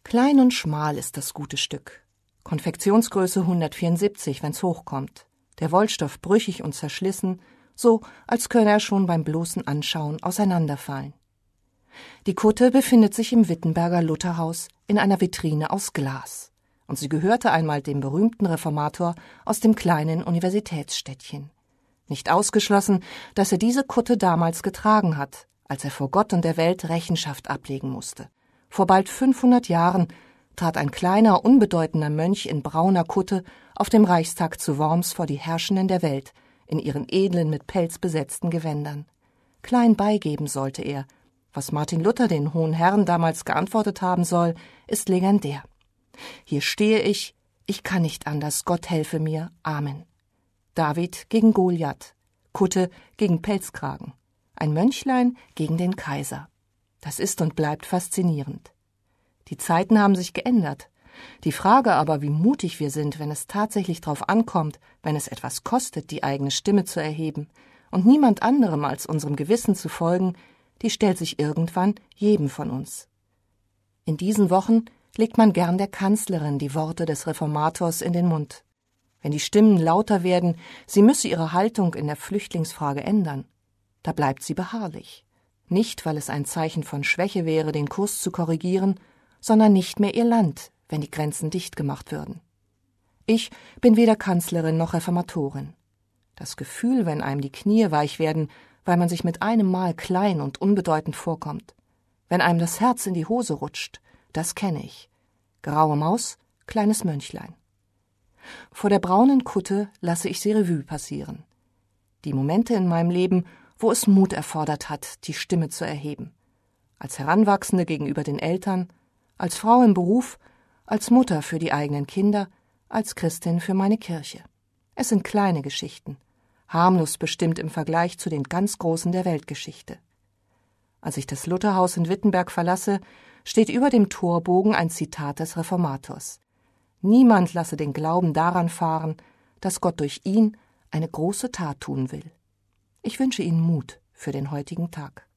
Klein und schmal ist das gute Stück. Konfektionsgröße 174, wenn's hochkommt. Der Wollstoff brüchig und zerschlissen, so als könne er schon beim bloßen Anschauen auseinanderfallen. Die Kutte befindet sich im Wittenberger Lutherhaus in einer Vitrine aus Glas. Und sie gehörte einmal dem berühmten Reformator aus dem kleinen Universitätsstädtchen. Nicht ausgeschlossen, dass er diese Kutte damals getragen hat, als er vor Gott und der Welt Rechenschaft ablegen musste. Vor bald 500 Jahren trat ein kleiner, unbedeutender Mönch in brauner Kutte auf dem Reichstag zu Worms vor die Herrschenden der Welt, in ihren edlen, mit Pelz besetzten Gewändern. Klein beigeben sollte er. Was Martin Luther den hohen Herren damals geantwortet haben soll, ist legendär. Hier stehe ich kann nicht anders, Gott helfe mir, Amen. David gegen Goliath, Kutte gegen Pelzkragen, ein Mönchlein gegen den Kaiser. Das ist und bleibt faszinierend. Die Zeiten haben sich geändert. Die Frage aber, wie mutig wir sind, wenn es tatsächlich drauf ankommt, wenn es etwas kostet, die eigene Stimme zu erheben und niemand anderem als unserem Gewissen zu folgen, die stellt sich irgendwann jedem von uns. In diesen Wochen legt man gern der Kanzlerin die Worte des Reformators in den Mund. Wenn die Stimmen lauter werden, sie müsse ihre Haltung in der Flüchtlingsfrage ändern, da bleibt sie beharrlich. Nicht, weil es ein Zeichen von Schwäche wäre, den Kurs zu korrigieren, sondern nicht mehr ihr Land, wenn die Grenzen dicht gemacht würden. Ich bin weder Kanzlerin noch Reformatorin. Das Gefühl, wenn einem die Knie weich werden, weil man sich mit einem Mal klein und unbedeutend vorkommt, wenn einem das Herz in die Hose rutscht, das kenne ich. Graue Maus, kleines Mönchlein. Vor der braunen Kutte lasse ich sie Revue passieren. Die Momente in meinem Leben, wo es Mut erfordert hat, die Stimme zu erheben. Als Heranwachsende gegenüber den Eltern, als Frau im Beruf, als Mutter für die eigenen Kinder, als Christin für meine Kirche. Es sind kleine Geschichten, harmlos bestimmt im Vergleich zu den ganz Großen der Weltgeschichte. Als ich das Lutherhaus in Wittenberg verlasse, steht über dem Torbogen ein Zitat des Reformators. Niemand lasse den Glauben daran fahren, dass Gott durch ihn eine große Tat tun will. Ich wünsche Ihnen Mut für den heutigen Tag.